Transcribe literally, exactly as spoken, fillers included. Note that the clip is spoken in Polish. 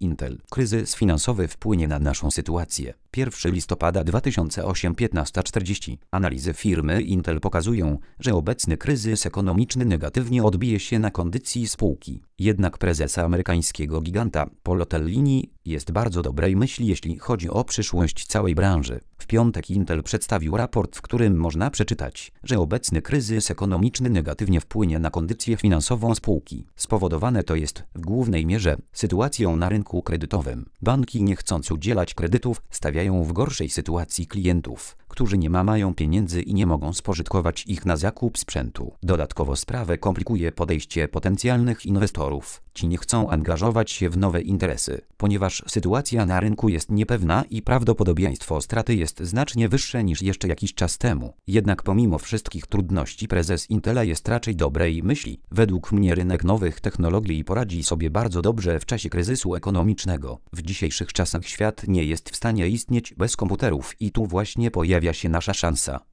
Intel. Kryzys finansowy wpłynie na naszą sytuację. pierwszego listopada dwa tysiące ósmego piętnasta czterdzieści. Analizy firmy Intel pokazują, że obecny kryzys ekonomiczny negatywnie odbije się na kondycji spółki. Jednak prezes amerykańskiego giganta Paul Otellini jest bardzo dobrej myśli, jeśli chodzi o przyszłość całej branży. W piątek Intel przedstawił raport, w którym można przeczytać, że obecny kryzys ekonomiczny negatywnie wpłynie na kondycję finansową spółki. Spowodowane to jest w głównej mierze sytuacją na rynku kredytowym. Banki, nie chcąc udzielać kredytów, stawiają w gorszej sytuacji klientów, którzy nie ma mają pieniędzy i nie mogą spożytkować ich na zakup sprzętu. Dodatkowo sprawę komplikuje podejście potencjalnych inwestorów. Ci nie chcą angażować się w nowe interesy, ponieważ sytuacja na rynku jest niepewna i prawdopodobieństwo straty jest znacznie wyższe niż jeszcze jakiś czas temu. Jednak pomimo wszystkich trudności prezes Intela jest raczej dobrej myśli. Według mnie rynek nowych technologii poradzi sobie bardzo dobrze w czasie kryzysu ekonomicznego. W dzisiejszych czasach świat nie jest w stanie istnieć bez komputerów i tu właśnie pojawia się nasza szansa.